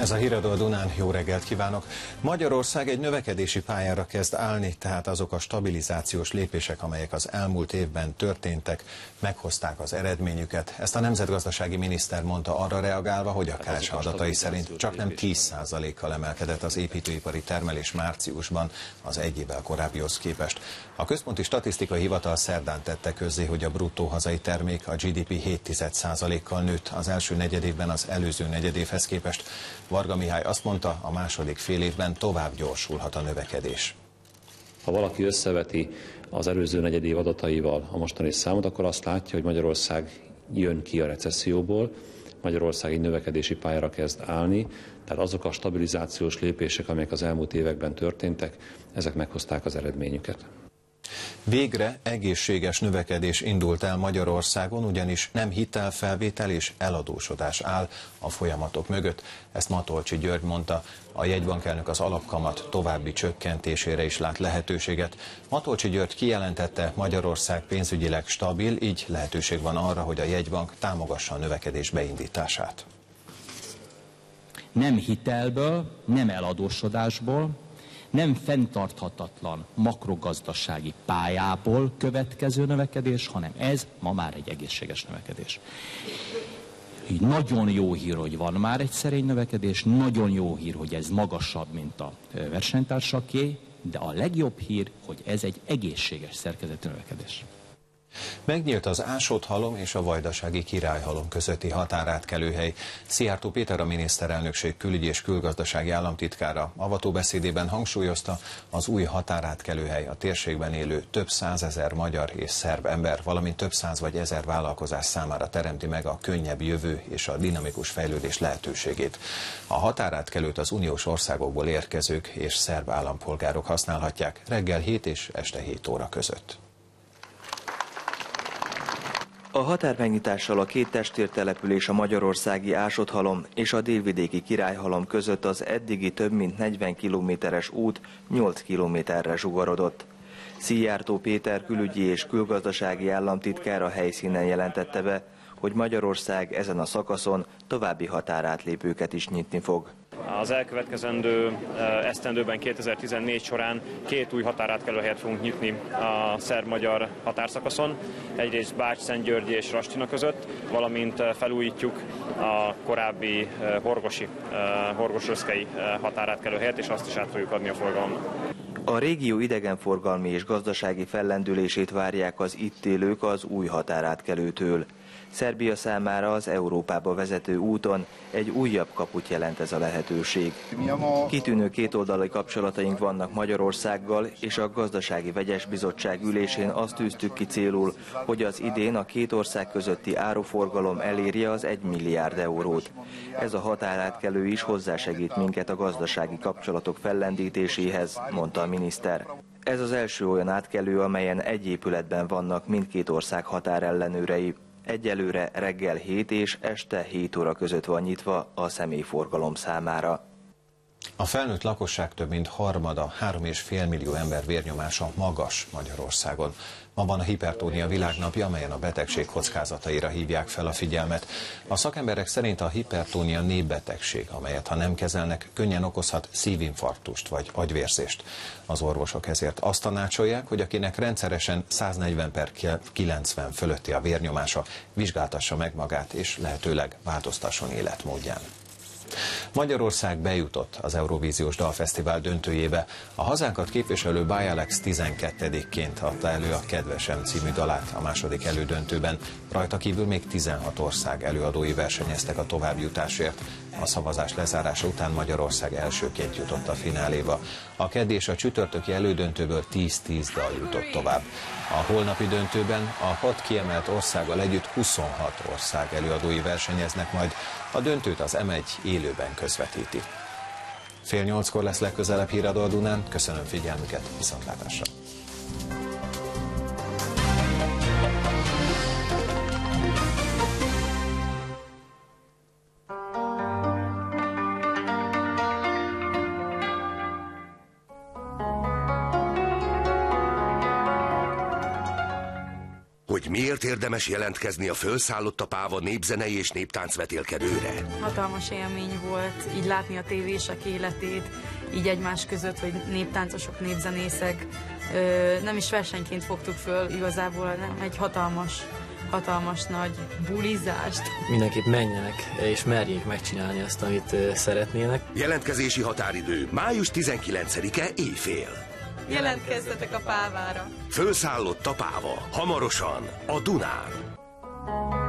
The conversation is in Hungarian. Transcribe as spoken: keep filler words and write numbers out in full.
Ez a Híradó a Dunán, jó reggelt kívánok! Magyarország egy növekedési pályára kezd állni, tehát azok a stabilizációs lépések, amelyek az elmúlt évben történtek, meghozták az eredményüket. Ezt a nemzetgazdasági miniszter mondta arra reagálva, hogy a ká es há adatai szerint csak nem tíz százalékkal emelkedett az építőipari termelés márciusban az egy évvel korábbihoz képest. A Központi Statisztikai Hivatal szerdán tette közzé, hogy a bruttó hazai termék, a gé dé pé hét egzett százalékkal nőtt az első negyedévben az előző negyedévhez képest. Varga Mihály azt mondta, a második fél évben tovább gyorsulhat a növekedés. Ha valaki összeveti az előző negyedév adataival a mostani számot, akkor azt látja, hogy Magyarország jön ki a recesszióból, Magyarország egy növekedési pályára kezd állni, tehát azok a stabilizációs lépések, amelyek az elmúlt években történtek, ezek meghozták az eredményüket. Végre egészséges növekedés indult el Magyarországon, ugyanis nem hitelfelvétel és eladósodás áll a folyamatok mögött. Ezt Matolcsy György mondta. A jegybankelnök az alapkamat további csökkentésére is lát lehetőséget. Matolcsy György kijelentette, Magyarország pénzügyileg stabil, így lehetőség van arra, hogy a jegybank támogassa a növekedés beindítását. Nem hitelből, nem eladósodásból, nem fenntarthatatlan makrogazdasági pályából következő növekedés, hanem ez ma már egy egészséges növekedés. Így nagyon jó hír, hogy van már egy szerény növekedés, nagyon jó hír, hogy ez magasabb, mint a versenytársaké, de a legjobb hír, hogy ez egy egészséges szerkezetű növekedés. Megnyílt az Ásót-halom és a Vajdasági Királyhalom közötti határátkelőhely. Szijjártó Péter, a miniszterelnökség külügyi és külgazdasági államtitkára avatóbeszédében hangsúlyozta, az új határátkelőhely a térségben élő több százezer magyar és szerb ember, valamint több száz vagy ezer vállalkozás számára teremti meg a könnyebb jövő és a dinamikus fejlődés lehetőségét. A határátkelőt az uniós országokból érkezők és szerb állampolgárok használhatják reggel hét és este hét óra között. A határmegnyitással a két testvértelepülés, a magyarországi Ásót-halom és a délvidéki Királyhalom között az eddigi több mint negyven kilométeres út nyolc kilométerre zsugorodott. Szijjártó Péter külügyi és külgazdasági államtitkár a helyszínen jelentette be, hogy Magyarország ezen a szakaszon további határátlépőket is nyitni fog. Az elkövetkezendő esztendőben kétezer-tizennégy során két új határátkelőhelyet fogunk nyitni a szerb-magyar határszakaszon. Egyrészt Bács-Szentgyörgyi és Rastina között, valamint felújítjuk a korábbi horgosi, horgos-röszkei határátkelőhelyet, és azt is át fogjuk adni a forgalomnak. A régió idegenforgalmi és gazdasági fellendülését várják az itt élők az új határátkelőtől. Szerbia számára az Európába vezető úton egy újabb kaput jelent ez a lehetőség. Kitűnő kétoldalú kapcsolataink vannak Magyarországgal, és a Gazdasági Vegyes Bizottság ülésén azt tűztük ki célul, hogy az idén a két ország közötti áruforgalom elérje az egy milliárd eurót. Ez a határátkelő is hozzásegít minket a gazdasági kapcsolatok fellendítéséhez, mondta a miniszter. Ez az első olyan átkelő, amelyen egy épületben vannak mindkét ország határellenőrei. Egyelőre reggel hét és este hét óra között van nyitva a személyforgalom számára. A felnőtt lakosság több mint harmada, három és fél millió ember vérnyomása magas Magyarországon. Ma van a hipertónia világnapja, amelyen a betegség kockázataira hívják fel a figyelmet. A szakemberek szerint a hipertónia népbetegség, amelyet ha nem kezelnek, könnyen okozhat szívinfarktust vagy agyvérzést. Az orvosok ezért azt tanácsolják, hogy akinek rendszeresen száznegyven per kilencven fölötti a vérnyomása, vizsgáltassa meg magát és lehetőleg változtasson életmódján. Magyarország bejutott az Eurovíziós Dalfesztivál döntőjébe. A hazánkat képviselő Bajalex tizenkettedikként adta elő a Kedvesem című dalát a második elődöntőben. Rajta kívül még tizenhat ország előadói versenyeztek a továbbjutásért. A szavazás lezárása után Magyarország elsőként jutott a fináléba. A keddi és a csütörtöki elődöntőből tíz-tíz dal jutott tovább. A holnapi döntőben a hat kiemelt országgal együtt huszonhat ország előadói versenyeznek majd. A döntőt az em egy élőben közvetíti. Fél nyolckor lesz legközelebb Híradó a Dunán. Köszönöm figyelmüket, viszontlátásra! hogy miért érdemes jelentkezni a Fölszállott a páva népzenei és néptáncvetélkedőre. Hatalmas élmény volt így látni a tévések életét, így egymás között, hogy néptáncosok, népzenészek. Nem is versenyként fogtuk föl igazából, hanem egy hatalmas, hatalmas nagy bulizást. Mindenképp menjenek és merjék megcsinálni azt, amit szeretnének. Jelentkezési határidő május tizenkilencedike éjfél. Jelentkezzetek a pávára! Fölszállott a páva, hamarosan a Dunán.